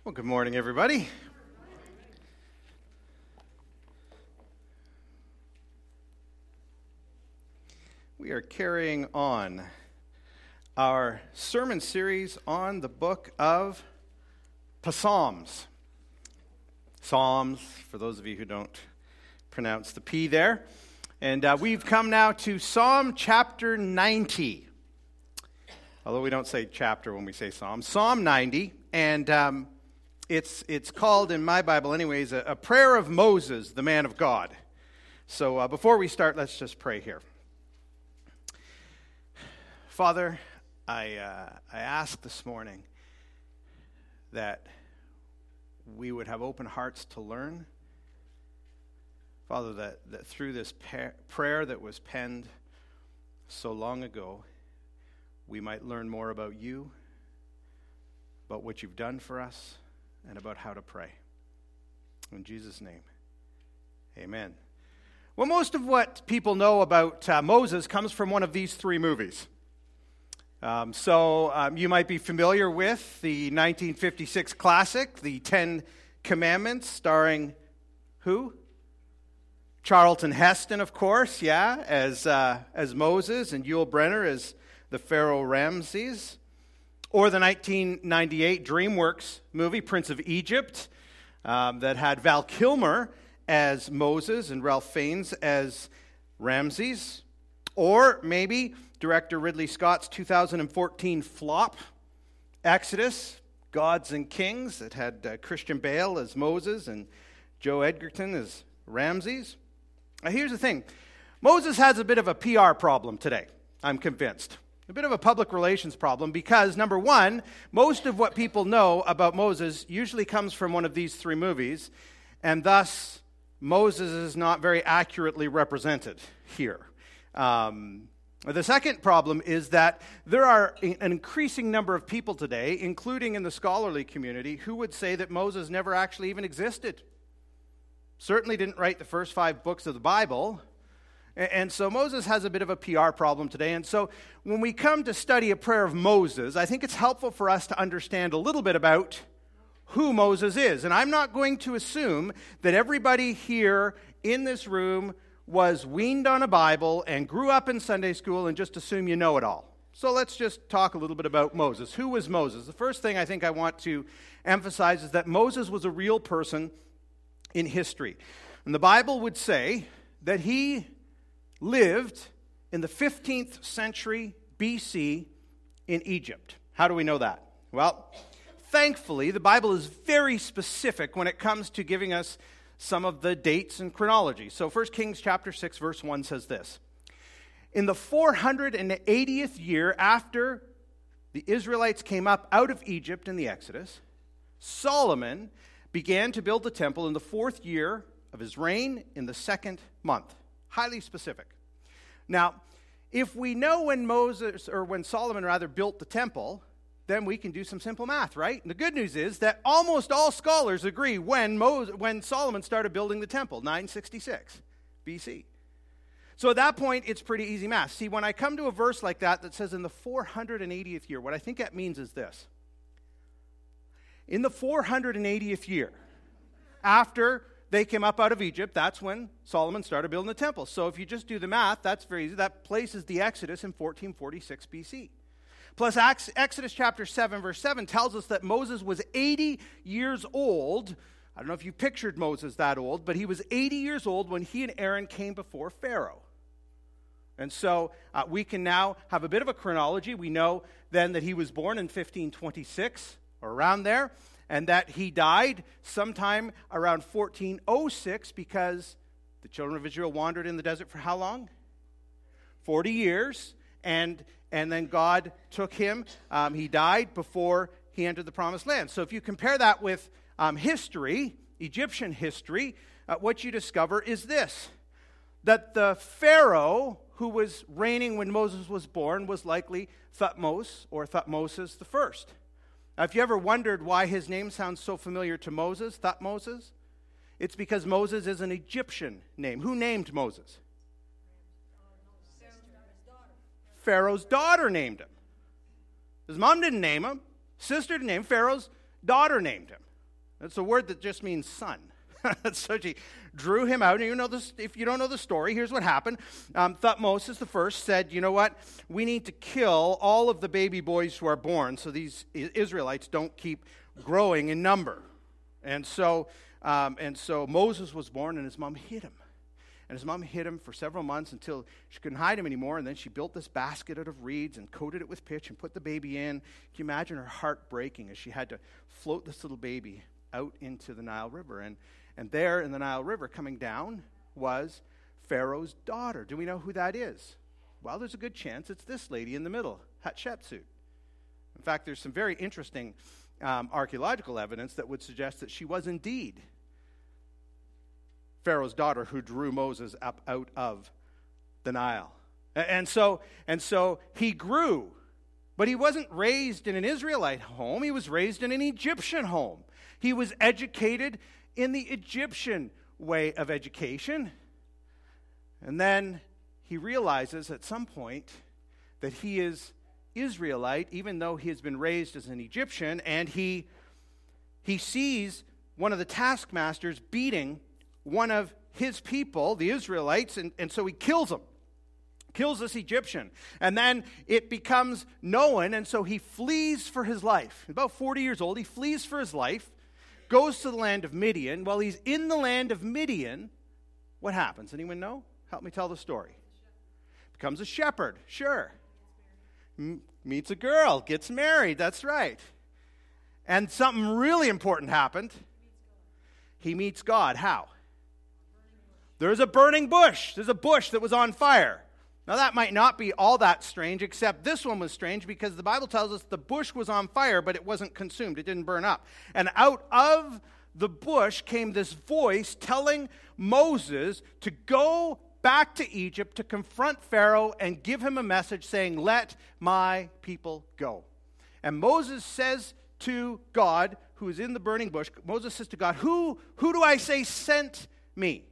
Well, good morning, everybody. We are carrying on our sermon series on the book of Psalms. Psalms, for those of you who don't pronounce the P there. And we've come now to Psalm chapter 90. Although we don't say chapter when we say Psalm. Psalm 90, and it's called, in my Bible anyways, a prayer of Moses, the man of God. So before we start, let's just pray here. Father, I ask this morning that we would have open hearts to learn. Father, that through this prayer that was penned so long ago, we might learn more about you, about what you've done for us, and about how to pray. In Jesus' name, amen. Well, most of what people know about Moses comes from one of these three movies. So you might be familiar with the 1956 classic, The Ten Commandments, starring who? Charlton Heston, of course, as Moses, and Yul Brynner as the Pharaoh Ramses. Or the 1998 DreamWorks movie, Prince of Egypt, that had Val Kilmer as Moses and Ralph Fiennes as Ramses. Or maybe director Ridley Scott's 2014 flop, Exodus, Gods and Kings, that had Christian Bale as Moses and Joe Edgerton as Ramses. Now here's the thing. Moses has a bit of a PR problem today, I'm convinced. A bit of a public relations problem because, number one, most of what people know about Moses usually comes from one of these three movies, and thus Moses is not very accurately represented here. The second problem is that there are an increasing number of people today, including in the scholarly community, who would say that Moses never actually even existed. Certainly didn't write the first 5 books of the Bible. And so Moses has a bit of a PR problem today. And so when we come to study a prayer of Moses, I think it's helpful for us to understand a little bit about who Moses is. And I'm not going to assume that everybody here in this room was weaned on a Bible and grew up in Sunday school and just assume you know it all. So let's just talk a little bit about Moses. Who was Moses? The first thing I think I want to emphasize is that Moses was a real person in history. And the Bible would say that he lived in the 15th century BC in Egypt. How do we know that? Well, thankfully, the Bible is very specific when it comes to giving us some of the dates and chronology. So 1 Kings chapter 6, verse 1 says this. In the 480th year after the Israelites came up out of Egypt in the Exodus, Solomon began to build the temple in the 4th year of his reign in the 2nd month. Highly specific. Now, if we know when Solomon built the temple, then we can do some simple math, right? And the good news is that almost all scholars agree when Solomon started building the temple, 966 BC. So at that point, it's pretty easy math. See, when I come to a verse like that says in the 480th year, what I think that means is this. In the 480th year, after they came up out of Egypt, that's when Solomon started building the temple. So if you just do the math, that's very easy. That places the Exodus in 1446 BC. Plus, Exodus chapter 7, verse 7 tells us that Moses was 80 years old. I don't know if you pictured Moses that old, but he was 80 years old when he and Aaron came before Pharaoh. And so we can now have a bit of a chronology. We know then that he was born in 1526, or around there, and that he died sometime around 1406 because the children of Israel wandered in the desert for how long? 40 years, and then God took him. He died before he entered the promised land. So if you compare that with history, Egyptian history, what you discover is this, that the Pharaoh who was reigning when Moses was born was likely Thutmose or Thutmoses the first. Now, if you ever wondered why his name sounds so familiar to Moses, Thutmoses, it's because Moses is an Egyptian name. Who named Moses? Pharaoh's daughter named him. His mom didn't name him. Sister didn't name him. Pharaoh's daughter named him. It's a word that just means son. So she drew him out. And you know this, if you don't know the story, here's what happened. Thutmose the first said, you know what? We need to kill all of the baby boys who are born so these Israelites don't keep growing in number. And so Moses was born, and his mom hid him. And his mom hid him for several months until she couldn't hide him anymore. And then she built this basket out of reeds and coated it with pitch and put the baby in. Can you imagine her heart breaking as she had to float this little baby out into the Nile River? And there in the Nile River coming down was Pharaoh's daughter. Do we know who that is? Well, there's a good chance it's this lady in the middle, Hatshepsut. In fact, there's some very interesting archaeological evidence that would suggest that she was indeed Pharaoh's daughter who drew Moses up out of the Nile. And so he grew, but he wasn't raised in an Israelite home. He was raised in an Egyptian home. He was educated in the Egyptian way of education. And then he realizes at some point that he is Israelite, even though he has been raised as an Egyptian, and he sees one of the taskmasters beating one of his people, the Israelites, and so he kills him. Kills this Egyptian. And then it becomes known, and so he flees for his life. About 40 years old, he flees for his life, goes to the land of Midian. While he's in the land of Midian, what happens? Anyone know? Help me tell the story. Becomes a shepherd, sure. Meets a girl, gets married, that's right. And something really important happened. He meets God. How? There's a burning bush. There's a bush that was on fire. Now that might not be all that strange, except this one was strange because the Bible tells us the bush was on fire, but it wasn't consumed. It didn't burn up. And out of the bush came this voice telling Moses to go back to Egypt to confront Pharaoh and give him a message saying, "Let my people go." And Moses says to God, who is in the burning bush, Moses says to God, who do I say sent me?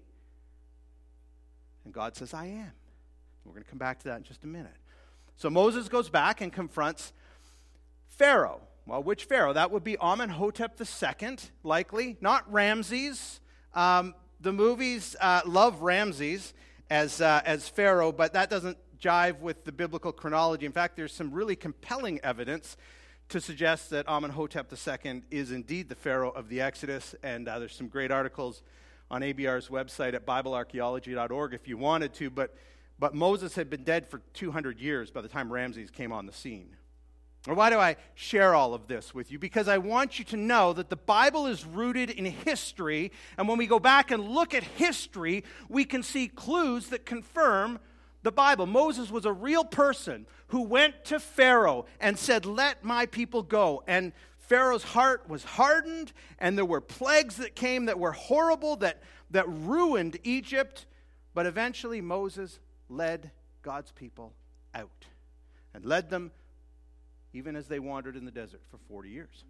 And God says, I am. We're going to come back to that in just a minute. So Moses goes back and confronts Pharaoh. Well, which Pharaoh? That would be Amenhotep II, likely, not Ramses. The movies love Ramses as Pharaoh, but that doesn't jive with the biblical chronology. In fact, there's some really compelling evidence to suggest that Amenhotep II is indeed the Pharaoh of the Exodus, and there's some great articles on ABR's website at BibleArchaeology.org if you wanted to, but Moses had been dead for 200 years by the time Ramses came on the scene. Or why do I share all of this with you? Because I want you to know that the Bible is rooted in history, and when we go back and look at history, we can see clues that confirm the Bible. Moses was a real person who went to Pharaoh and said, "Let my people go." And Pharaoh's heart was hardened, and there were plagues that came that were horrible, that ruined Egypt. But eventually Moses led God's people out and led them even as they wandered in the desert for 40 years.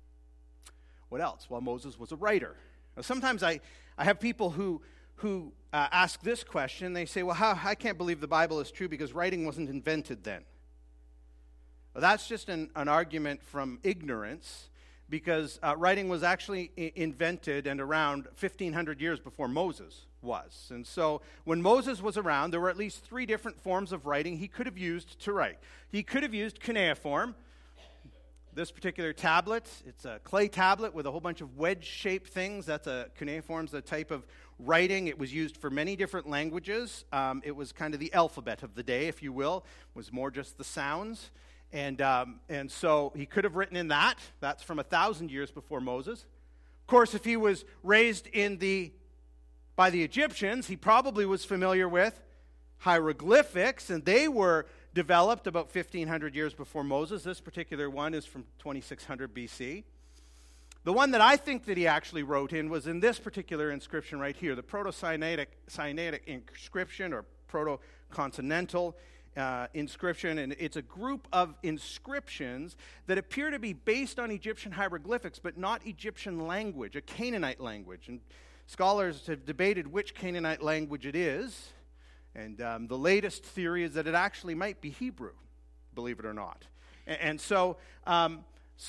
What else? Well, Moses was a writer. Now, sometimes I have people who ask this question. They say, well, I can't believe the Bible is true because writing wasn't invented then. Well, that's just an argument from ignorance, because writing was actually invented and around 1,500 years before Moses was. And so when Moses was around, there were at least 3 different forms of writing he could have used to write. He could have used cuneiform. This particular tablet, it's a clay tablet with a whole bunch of wedge-shaped things. That's cuneiform's a type of writing. It was used for many different languages. It was kind of the alphabet of the day, if you will. It was more just the sounds. And so he could have written in that. That's from 1,000 years before Moses. Of course, if he was raised by the Egyptians, he probably was familiar with hieroglyphics, and they were developed about 1,500 years before Moses. This particular one is from 2600 BC. The one that I think that he actually wrote in was in this particular inscription right here, the Proto-Sinaitic inscription, or Proto-Continental inscription, and it's a group of inscriptions that appear to be based on Egyptian hieroglyphics, but not Egyptian language, a Canaanite language. And scholars have debated which Canaanite language it is, and the latest theory is that it actually might be Hebrew, believe it or not. And so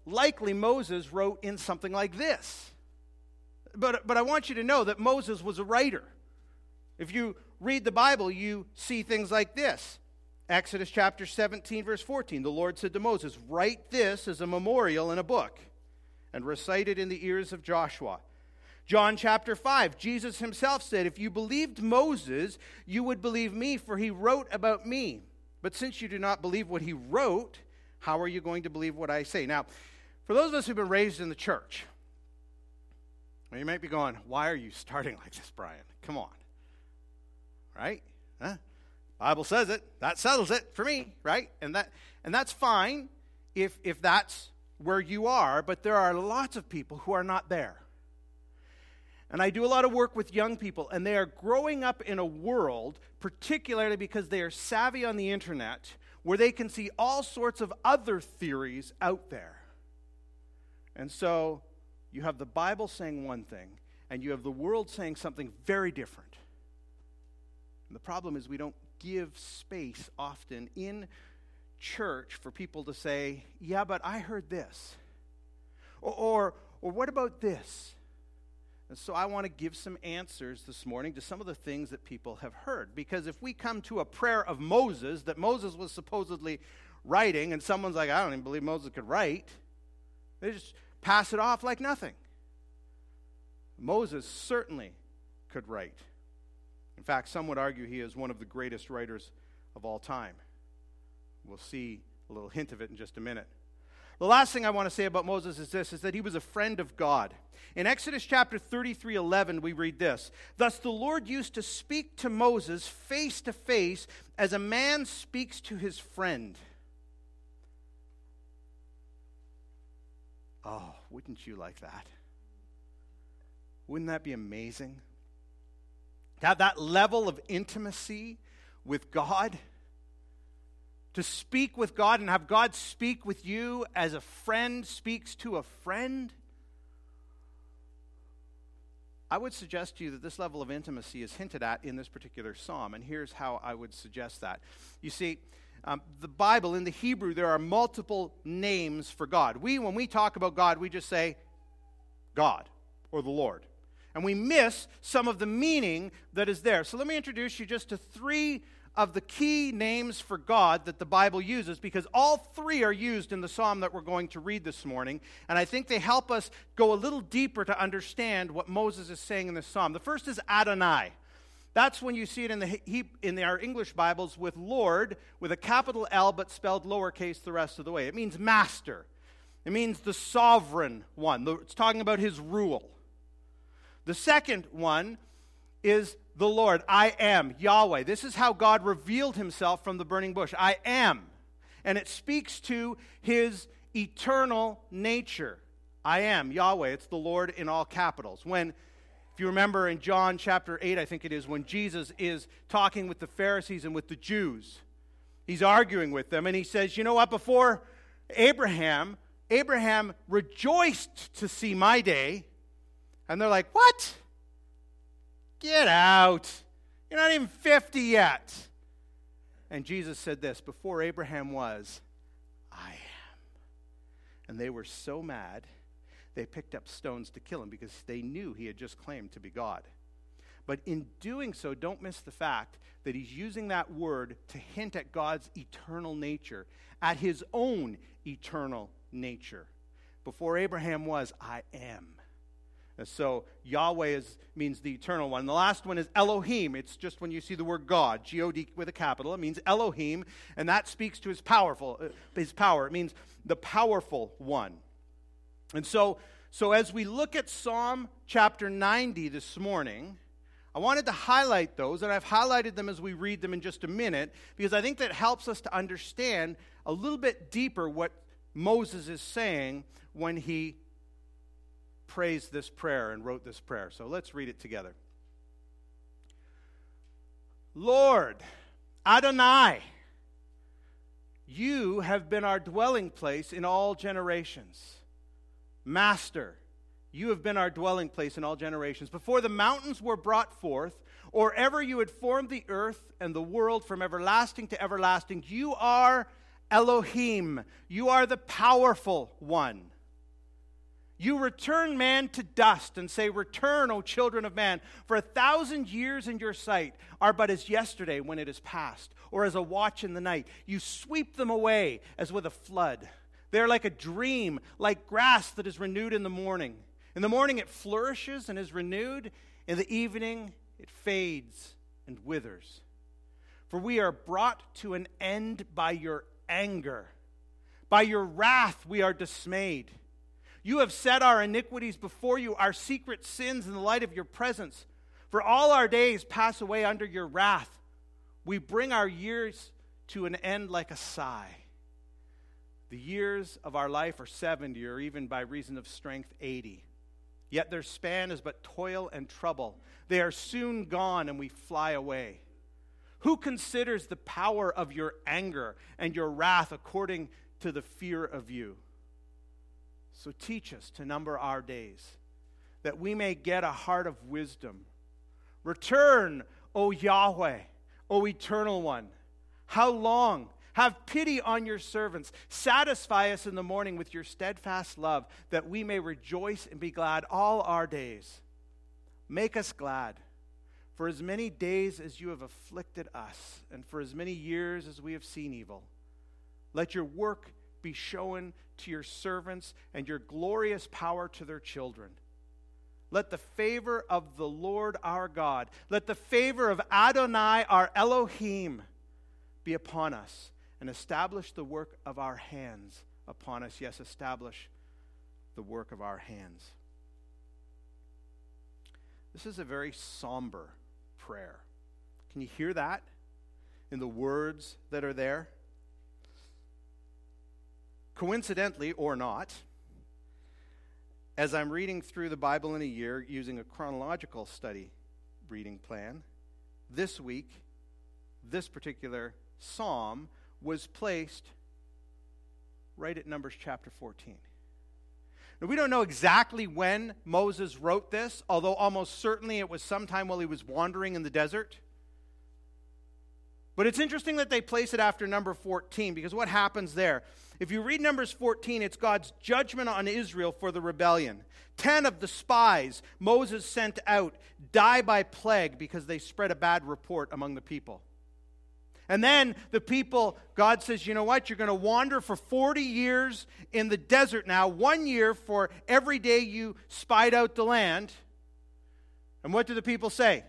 likely Moses wrote in something like this. But I want you to know that Moses was a writer. If you read the Bible, you see things like this. Exodus chapter 17, verse 14. The Lord said to Moses, "Write this as a memorial in a book and recite it in the ears of Joshua." John chapter 5, Jesus himself said, "If you believed Moses, you would believe me, for he wrote about me. But since you do not believe what he wrote, how are you going to believe what I say?" Now, for those of us who've been raised in the church, well, you might be going, "Why are you starting like this, Brian? Come on." Right? Huh? Bible says it. That settles it for me, right? And that's fine if that's where you are, but there are lots of people who are not there. And I do a lot of work with young people, and they are growing up in a world, particularly because they are savvy on the internet, where they can see all sorts of other theories out there. And so you have the Bible saying one thing, and you have the world saying something very different. And the problem is we don't give space often in church for people to say, "Yeah, but I heard this." Or what about this? And so I want to give some answers this morning to some of the things that people have heard. Because if we come to a prayer of Moses, that Moses was supposedly writing, and someone's like, "I don't even believe Moses could write," they just pass it off like nothing. Moses certainly could write. In fact, some would argue he is one of the greatest writers of all time. We'll see a little hint of it in just a minute. The last thing I want to say about Moses is this, is that he was a friend of God. In Exodus chapter 33:11, we read this: "Thus the Lord used to speak to Moses face to face as a man speaks to his friend." Oh, wouldn't you like that? Wouldn't that be amazing? To have that level of intimacy with God, to speak with God and have God speak with you as a friend speaks to a friend. I would suggest to you that this level of intimacy is hinted at in this particular psalm, and here's how I would suggest that. You see, the Bible, in the Hebrew, there are multiple names for God. When we talk about God, we just say God or the Lord. And we miss some of the meaning that is there. So let me introduce you just to three of the key names for God that the Bible uses, because all three are used in the psalm that we're going to read this morning. And I think they help us go a little deeper to understand what Moses is saying in this psalm. The first is Adonai. That's when you see it in our English Bibles with Lord, with a capital L but spelled lowercase the rest of the way. It means master. It means the sovereign one. It's talking about his rule. The second one is the Lord. I am, Yahweh. This is how God revealed himself from the burning bush. I am. And it speaks to his eternal nature. I am, Yahweh. It's the Lord in all capitals. If you remember in John chapter 8, I think it is, when Jesus is talking with the Pharisees and with the Jews, he's arguing with them, and he says, "You know what, before Abraham rejoiced to see my day." And they're like, "What? Get out. You're not even 50 yet." And Jesus said this: "Before Abraham was, I am." And they were so mad, they picked up stones to kill him because they knew he had just claimed to be God. But in doing so, don't miss the fact that he's using that word to hint at God's eternal nature, at his own eternal nature. Before Abraham was, I am. And so Yahweh means the eternal one. The last one is Elohim. It's just when you see the word God, G-O-D with a capital. It means Elohim, and that speaks to his power. It means the powerful one. And so as we look at Psalm chapter 90 this morning, I wanted to highlight those, and I've highlighted them as we read them in just a minute, because I think that helps us to understand a little bit deeper what Moses is saying when he prays this prayer and wrote this prayer. So let's read it together. Lord, Adonai, you have been our dwelling place in all generations. Master, you have been our dwelling place in all generations. Before the mountains were brought forth, or ever you had formed the earth and the world from everlasting to everlasting, you are Elohim. You are the powerful one. You return man to dust and say, return, O children of man, for 1,000 years in your sight are but as yesterday when it is past, or as a watch in the night. You sweep them away as with a flood. They are like a dream, like grass that is renewed in the morning. In the morning it flourishes and is renewed. In the evening it fades and withers. For we are brought to an end by your anger. By your wrath we are dismayed. You have set our iniquities before you, our secret sins in the light of your presence. For all our days pass away under your wrath. We bring our years to an end like a sigh. The years of our life are 70, or even by reason of strength, 80. Yet their span is but toil and trouble. They are soon gone, and we fly away. Who considers the power of your anger and your wrath according to the fear of you? So teach us to number our days, that we may get a heart of wisdom. Return, O Yahweh, O Eternal One. How long? Have pity on your servants. Satisfy us in the morning with your steadfast love, that we may rejoice and be glad all our days. Make us glad, for as many days as you have afflicted us, and for as many years as we have seen evil. Let your work be shown to your servants, and your glorious power to their children. Let the favor of the Lord our God, let the favor of Adonai our Elohim be upon us, and establish the work of our hands upon us. Yes, establish the work of our hands. This is a very somber prayer. Can you hear that in the words that are there? Coincidentally, or not, as I'm reading through the Bible in a year using a chronological study reading plan, this week, this particular psalm was placed right at Numbers chapter 14. Now, we don't know exactly when Moses wrote this, although almost certainly it was sometime while he was wandering in the desert. But it's interesting that they place it after number 14, because what happens there? If you read Numbers 14, it's God's judgment on Israel for the rebellion. 10 of the spies Moses sent out die by plague because they spread a bad report among the people. And then the people, God says, you know what? You're going to wander for 40 years in the desert now, 1 year for every day you spied out the land. And what do the people say?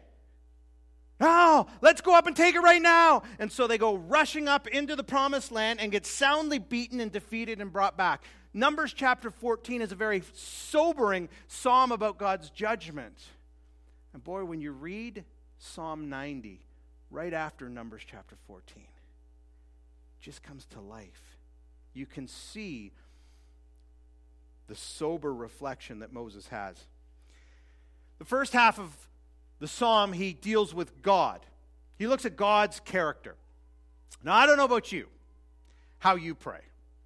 No, let's go up and take it right now. And so they go rushing up into the promised land and get soundly beaten and defeated and brought back. Numbers chapter 14 is a very sobering psalm about God's judgment. And boy, when you read Psalm 90 right after Numbers chapter 14, it just comes to life. You can see the sober reflection that Moses has. The first half of the psalm, he deals with God. He looks at God's character. Now, I don't know about you, how you pray.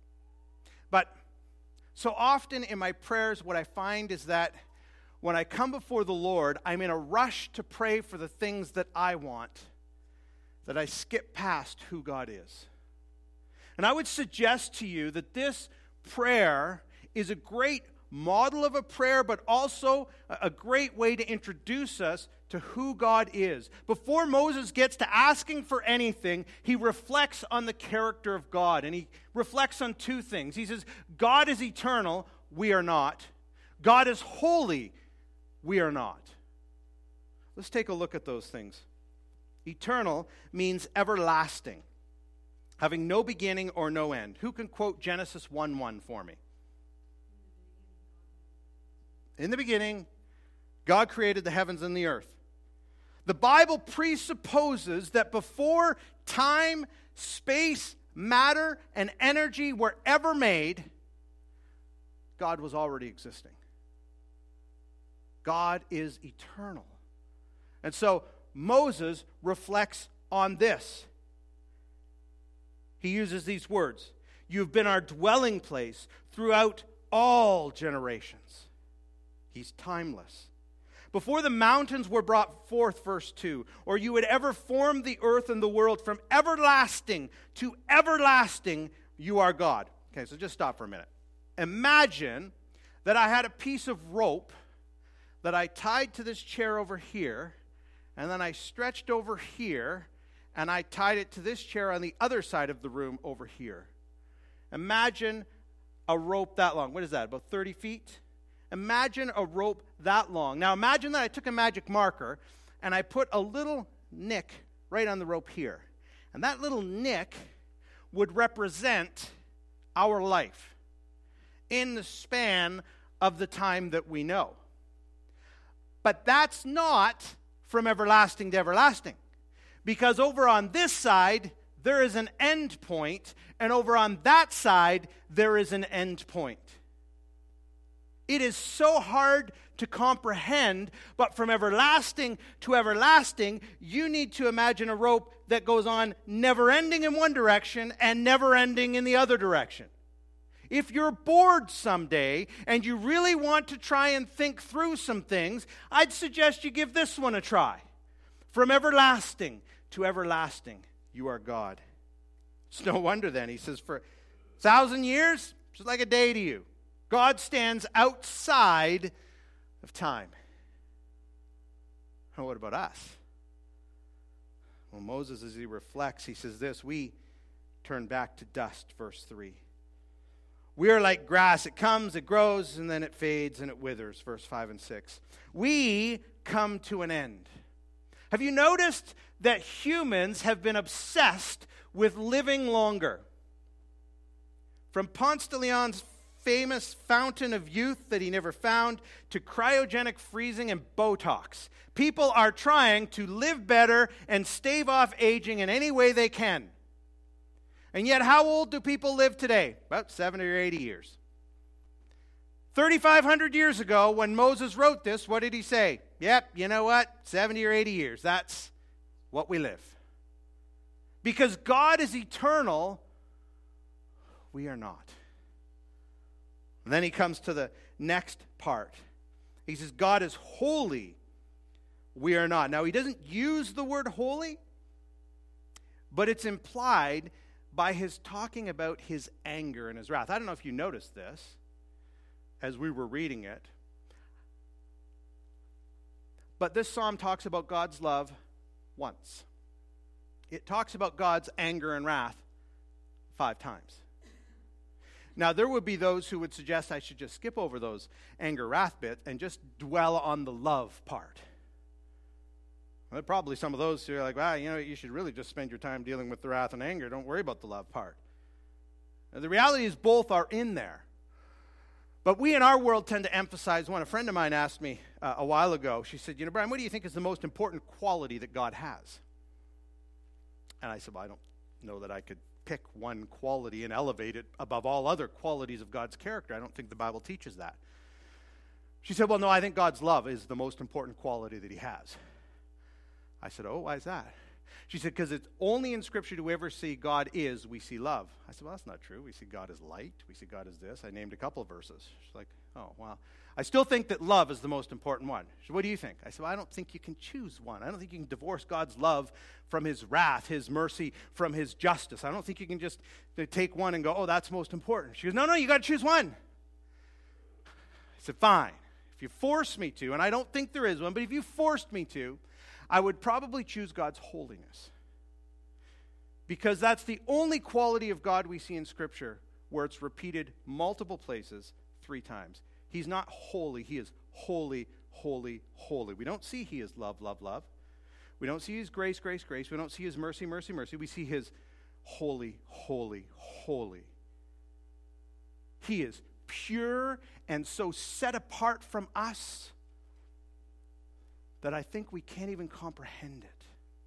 But so often in my prayers, what I find is that when I come before the Lord, I'm in a rush to pray for the things that I want, that I skip past who God is. And I would suggest to you that this prayer is a great model of a prayer, but also a great way to introduce us to who God is. Before Moses gets to asking for anything, he reflects on the character of God, and he reflects on two things. He says, God is eternal, we are not. God is holy, we are not. Let's take a look at those things. Eternal means everlasting, having no beginning or no end. Who can quote Genesis 1:1 for me? In the beginning, God created the heavens and the earth. The Bible presupposes that before time, space, matter, and energy were ever made, God was already existing. God is eternal. And so Moses reflects on this. He uses these words: "You've been our dwelling place throughout all generations." He's timeless. Before the mountains were brought forth, verse 2, or you had ever formed the earth and the world, from everlasting to everlasting, you are God. Okay, so just stop for a minute. Imagine that I had a piece of rope that I tied to this chair over here, and then I stretched over here, and I tied it to this chair on the other side of the room over here. Imagine a rope that long. What is that, about 30 feet? Imagine a rope that long. Now imagine that I took a magic marker, and I put a little nick right on the rope here. And that little nick would represent our life in the span of the time that we know. But that's not from everlasting to everlasting. Because over on this side, there is an end point, and over on that side, there is an end point. It is so hard to comprehend, but from everlasting to everlasting, you need to imagine a rope that goes on never ending in one direction and never ending in the other direction. If you're bored someday and you really want to try and think through some things, I'd suggest you give this one a try. From everlasting to everlasting, you are God. It's no wonder then, he says, for 1,000 years, it's like a day to you. God stands outside of time. And what about us? Well, Moses, as he reflects, he says this, we turn back to dust, verse 3. We are like grass. It comes, it grows, and then it fades and it withers, verse 5 and 6. We come to an end. Have you noticed that humans have been obsessed with living longer? From Ponce de Leon's famous fountain of youth that he never found to cryogenic freezing and Botox, people are trying to live better and stave off aging in any way they can. And yet, how old do people live today? About 70 or 80 years. 3,500 years ago, when Moses wrote this, what did he say? Yep, you know what? 70 or 80 years. That's what we live. Because God is eternal, we are not. And then he comes to the next part. He says, God is holy, we are not. Now, he doesn't use the word holy, but it's implied by his talking about his anger and his wrath. I don't know if you noticed this as we were reading it, but this psalm talks about God's love once. It talks about God's anger and wrath 5 times. Now, there would be those who would suggest I should just skip over those anger, wrath bits and just dwell on the love part. Well, probably some of those who are like, well, you know, you should really just spend your time dealing with the wrath and anger. Don't worry about the love part. Now, the reality is both are in there. But we in our world tend to emphasize one. A friend of mine asked me a while ago, she said, you know, Brian, what do you think is the most important quality that God has? And I said, well, I don't know that I could pick one quality and elevate it above all other qualities of God's character. I don't think the Bible teaches that. She said, well, no, I think God's love is the most important quality that he has. I said, oh, why is that? She said, because it's only in Scripture do we ever see God is, we see love. I said, well, that's not true. We see God as light. We see God as this. I named a couple of verses. She's like, oh, well, I still think that love is the most important one. She said, what do you think? I said, well, I don't think you can choose one. I don't think you can divorce God's love from his wrath, his mercy from his justice. I don't think you can just take one and go, oh, that's most important. She goes, no, you got to choose one. I said, fine. If you force me to, and I don't think there is one, but if you forced me to, I would probably choose God's holiness. Because that's the only quality of God we see in Scripture where it's repeated multiple places 3 times. He's not holy. He is holy, holy, holy. We don't see he is love, love, love. We don't see his grace, grace, grace. We don't see his mercy, mercy, mercy. We see his holy, holy, holy. He is pure and so set apart from us that I think we can't even comprehend it.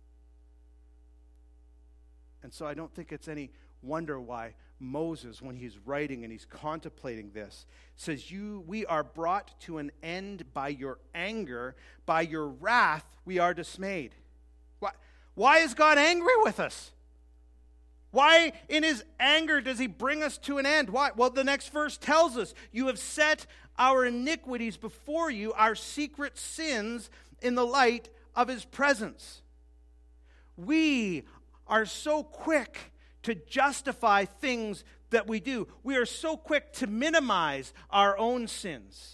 And so I don't think it's any wonder why Moses, when he's writing and he's contemplating this, says, we are brought to an end by your anger, by your wrath we are dismayed. Why is God angry with us? Why in his anger does he bring us to an end? Why? Well, the next verse tells us, you have set our iniquities before you, our secret sins in the light of his presence. We are so quick to justify things that we do. We are so quick to minimize our own sins.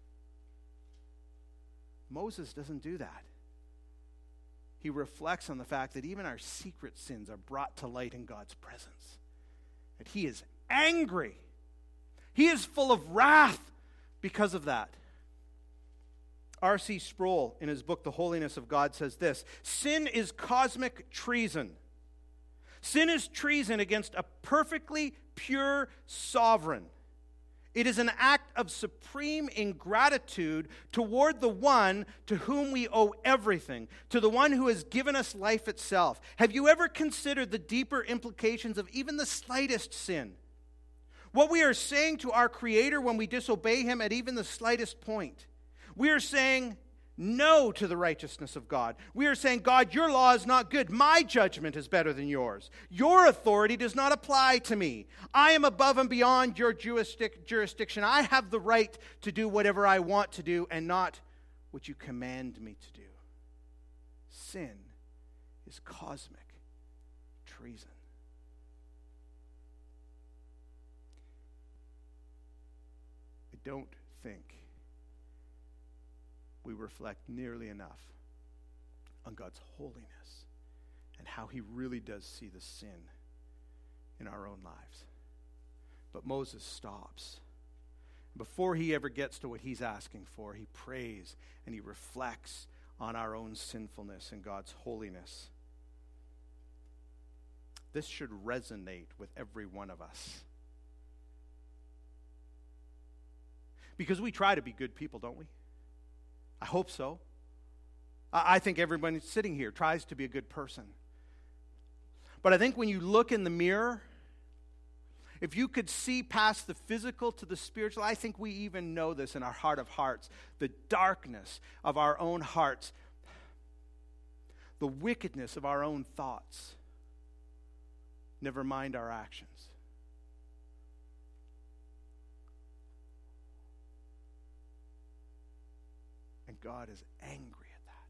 Moses doesn't do that. He reflects on the fact that even our secret sins are brought to light in God's presence. That he is angry. He is full of wrath because of that. R.C. Sproul, in his book, The Holiness of God, says this: sin is cosmic treason. Sin is treason against a perfectly pure sovereign. It is an act of supreme ingratitude toward the one to whom we owe everything, to the one who has given us life itself. Have you ever considered the deeper implications of even the slightest sin? What we are saying to our Creator when we disobey Him at even the slightest point. We are saying no to the righteousness of God. We are saying, God, your law is not good. My judgment is better than yours. Your authority does not apply to me. I am above and beyond your jurisdiction. I have the right to do whatever I want to do and not what you command me to do. Sin is cosmic treason. I don't think we reflect nearly enough on God's holiness and how he really does see the sin in our own lives. But Moses stops. Before he ever gets to what he's asking for, he prays and he reflects on our own sinfulness and God's holiness. This should resonate with every one of us. Because we try to be good people, don't we? I hope so. I think everyone sitting here tries to be a good person. But I think when you look in the mirror, if you could see past the physical to the spiritual, I think we even know this in our heart of hearts, the darkness of our own hearts, the wickedness of our own thoughts, never mind our actions. And God is angry at that.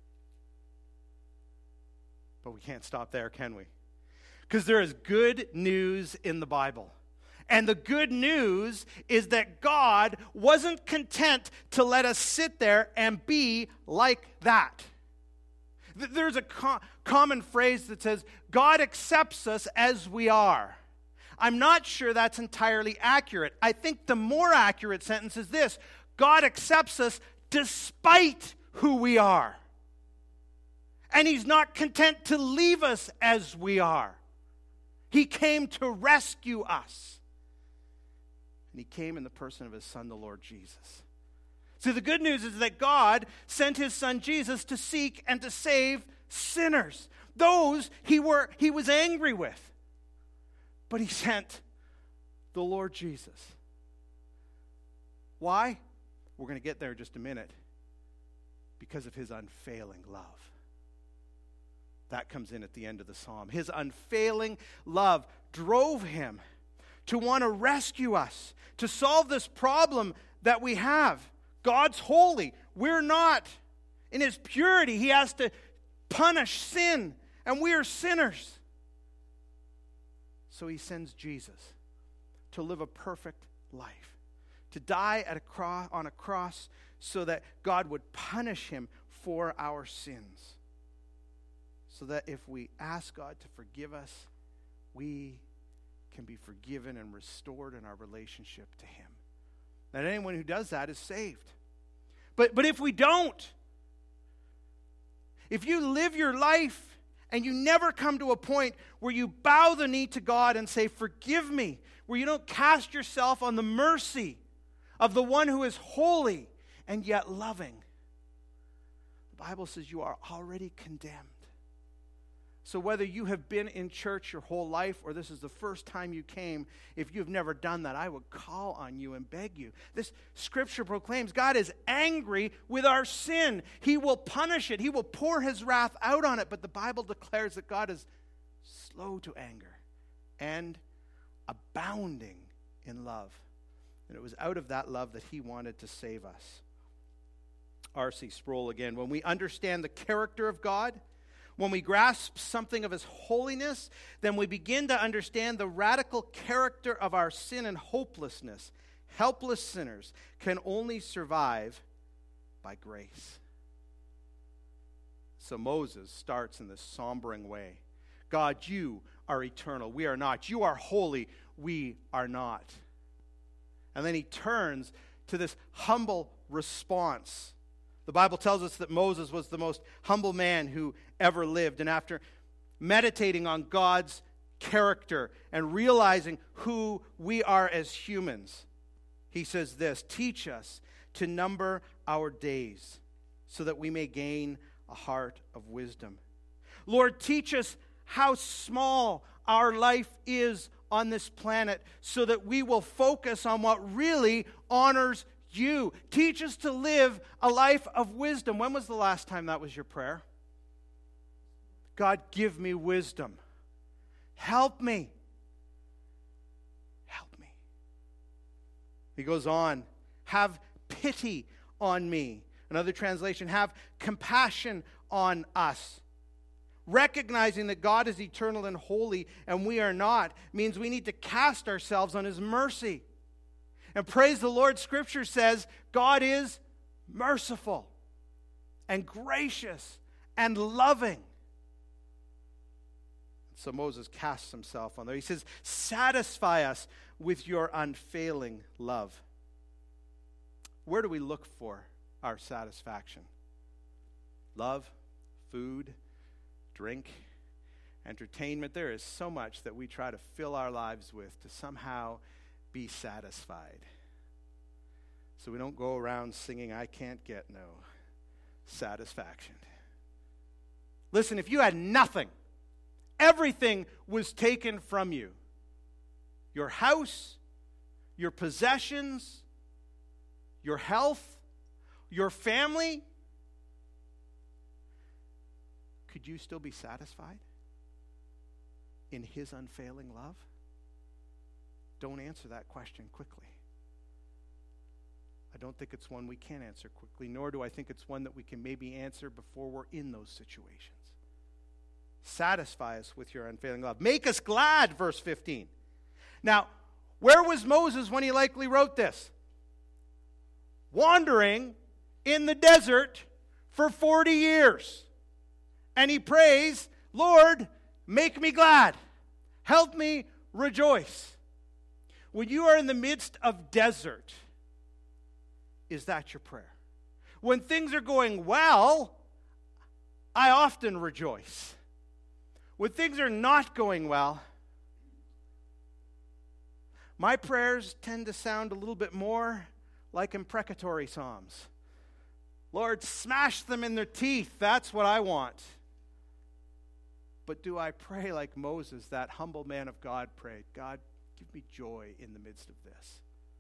But we can't stop there, can we? Because there is good news in the Bible. And the good news is that God wasn't content to let us sit there and be like that. There's a common phrase that says, God accepts us as we are. I'm not sure that's entirely accurate. I think the more accurate sentence is this: God accepts us despite who we are. And he's not content to leave us as we are. He came to rescue us. And he came in the person of his Son, the Lord Jesus. See, the good news is that God sent his Son Jesus to seek and to save sinners. Those he was angry with. But he sent the Lord Jesus. Why? We're going to get there in just a minute. Because of his unfailing love. That comes in at the end of the psalm. His unfailing love drove him to want to rescue us, to solve this problem that we have. God's holy. We're not. In his purity, he has to punish sin, and we are sinners. So he sends Jesus to live a perfect life, to die on a cross so that God would punish him for our sins. So that if we ask God to forgive us, we can be forgiven and restored in our relationship to him. That anyone who does that is saved. But if we don't, if you live your life and you never come to a point where you bow the knee to God and say, forgive me, where you don't cast yourself on the mercy of the one who is holy and yet loving, the Bible says you are already condemned. So whether you have been in church your whole life or this is the first time you came, if you've never done that, I would call on you and beg you. This scripture proclaims God is angry with our sin. He will punish it. He will pour his wrath out on it. But the Bible declares that God is slow to anger and abounding in love. And it was out of that love that he wanted to save us. R.C. Sproul again. When we understand the character of God, when we grasp something of his holiness, then we begin to understand the radical character of our sin and hopelessness. Helpless sinners can only survive by grace. So Moses starts in this sombering way. God, you are eternal. We are not. You are holy. We are not. And then he turns to this humble response. The Bible tells us that Moses was the most humble man who ever lived. And after meditating on God's character and realizing who we are as humans, he says this, teach us to number our days so that we may gain a heart of wisdom. Lord, teach us how small our life is on this planet so that we will focus on what really honors you. Teach us to live a life of wisdom. When was the last time that was your prayer? God, give me wisdom. Help me. Help me. He goes on, have pity on me. Another translation, have compassion on us. Recognizing that God is eternal and holy and we are not means we need to cast ourselves on his mercy. And praise the Lord, Scripture says God is merciful and gracious and loving. So Moses casts himself on there. He says, satisfy us with your unfailing love. Where do we look for our satisfaction? Love, food, drink, entertainment. There is so much that we try to fill our lives with to somehow be satisfied. So we don't go around singing, I can't get no satisfaction. Listen, if you had nothing, everything was taken from you. Your house, your possessions, your health, your family, could you still be satisfied in his unfailing love? Don't answer that question quickly. I don't think it's one we can answer quickly, nor do I think it's one that we can maybe answer before we're in those situations. Satisfy us with your unfailing love. Make us glad, verse 15. Now, where was Moses when he likely wrote this? Wandering in the desert for 40 years. And he prays, Lord, make me glad. Help me rejoice. When you are in the midst of desert, is that your prayer? When things are going well, I often rejoice. When things are not going well, my prayers tend to sound a little bit more like imprecatory psalms. Lord, smash them in their teeth. That's what I want. But do I pray like Moses, that humble man of God, prayed? God, give me joy in the midst of this.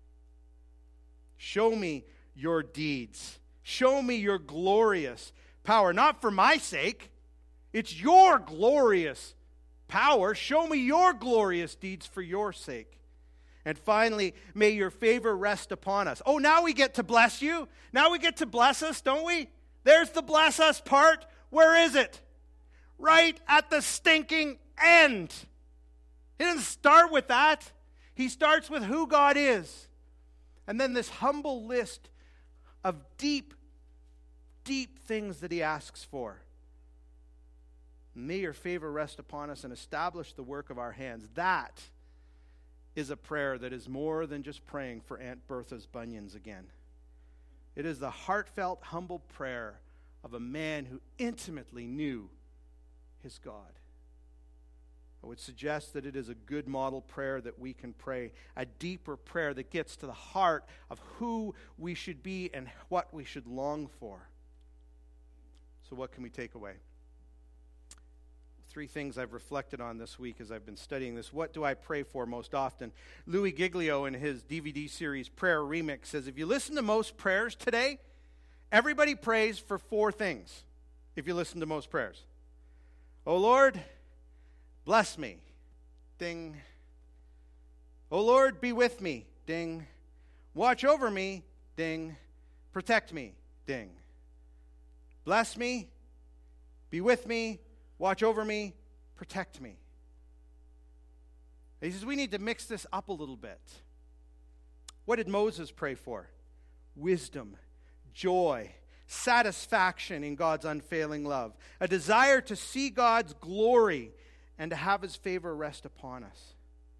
Show me your deeds. Show me your glorious power. Not for my sake. It's your glorious power. Show me your glorious deeds for your sake. And finally, may your favor rest upon us. Oh, now we get to bless you. Now we get to bless us, don't we? There's the bless us part. Where is it? Right at the stinking end. He doesn't start with that. He starts with who God is. And then this humble list of deep, deep things that he asks for. May your favor rest upon us and establish the work of our hands. That is a prayer that is more than just praying for Aunt Bertha's bunions again. It is the heartfelt, humble prayer of a man who intimately knew his God. I would suggest that it is a good model prayer that we can pray, a deeper prayer that gets to the heart of who we should be and what we should long for. So what can we take away? 3 things I've reflected on this week as I've been studying this. What do I pray for most often? Louis Giglio, in his DVD series Prayer Remix, says if you listen to most prayers today, everybody prays for 4 things. If you listen to most prayers. Oh Lord, bless me. Ding. Oh Lord, be with me. Ding. Watch over me. Ding. Protect me. Ding. Bless me. Be with me. Watch over me, protect me. He says we need to mix this up a little bit. What did Moses pray for? Wisdom, joy, satisfaction in God's unfailing love, a desire to see God's glory and to have his favor rest upon us.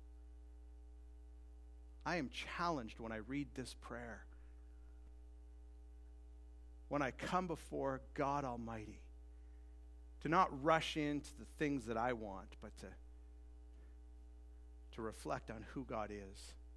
I am challenged when I read this prayer. When I come before God Almighty, to not rush into the things that I want, but to reflect on who God is.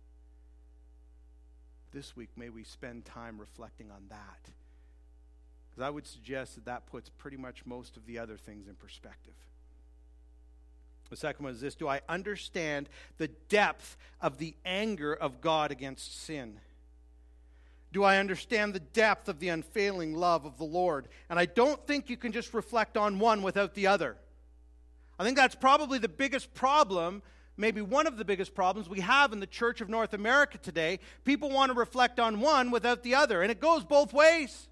This week, may we spend time reflecting on that. Because I would suggest that that puts pretty much most of the other things in perspective. The second one is this: do I understand the depth of the anger of God against sin? Do I understand the depth of the unfailing love of the Lord? And I don't think you can just reflect on one without the other. I think that's probably the biggest problem, maybe one of the biggest problems we have in the Church of North America today. People want to reflect on one without the other, and it goes both ways.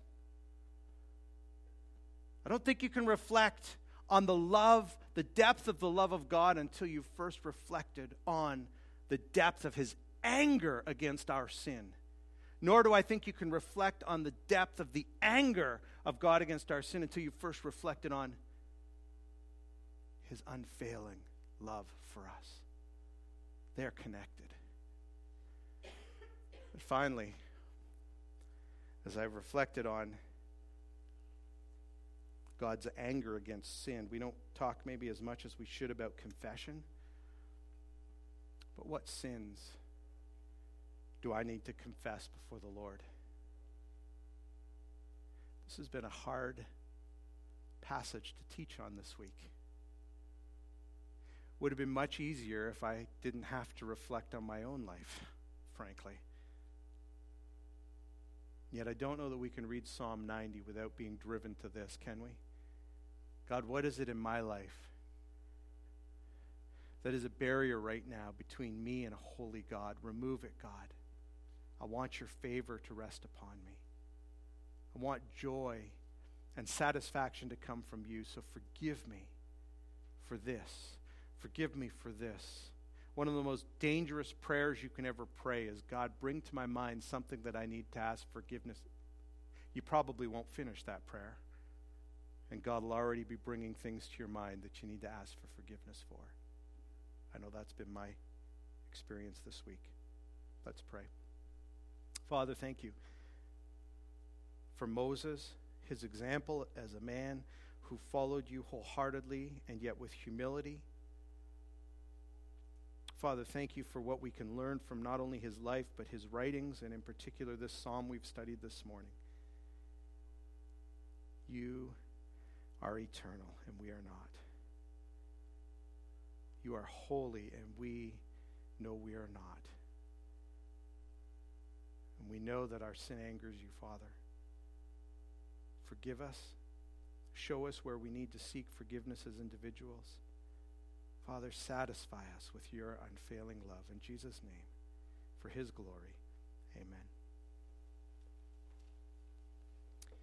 I don't think you can reflect on the love, the depth of the love of God until you've first reflected on the depth of his anger against our sin. Nor do I think you can reflect on the depth of the anger of God against our sin until you've first reflected on his unfailing love for us. They're connected. But finally, as I've reflected on God's anger against sin, we don't talk maybe as much as we should about confession. But what sins do I need to confess before the Lord? This has been a hard passage to teach on this week. Would have been much easier if I didn't have to reflect on my own life, frankly. Yet I don't know that we can read Psalm 90 without being driven to this, can we? God, what is it in my life that is a barrier right now between me and a holy God? Remove it, God. I want your favor to rest upon me. I want joy and satisfaction to come from you, so forgive me for this. Forgive me for this. One of the most dangerous prayers you can ever pray is, God, bring to my mind something that I need to ask forgiveness. You probably won't finish that prayer. And God will already be bringing things to your mind that you need to ask for forgiveness for. I know that's been my experience this week. Let's pray. Father, thank you for Moses, his example as a man who followed you wholeheartedly and yet with humility. Father, thank you for what we can learn from not only his life but his writings, and in particular this psalm we've studied this morning. You are eternal and we are not. You are holy and we know we are not. And we know that our sin angers you, Father. Forgive us. Show us where we need to seek forgiveness as individuals. Father, satisfy us with your unfailing love. In Jesus' name, for his glory, amen.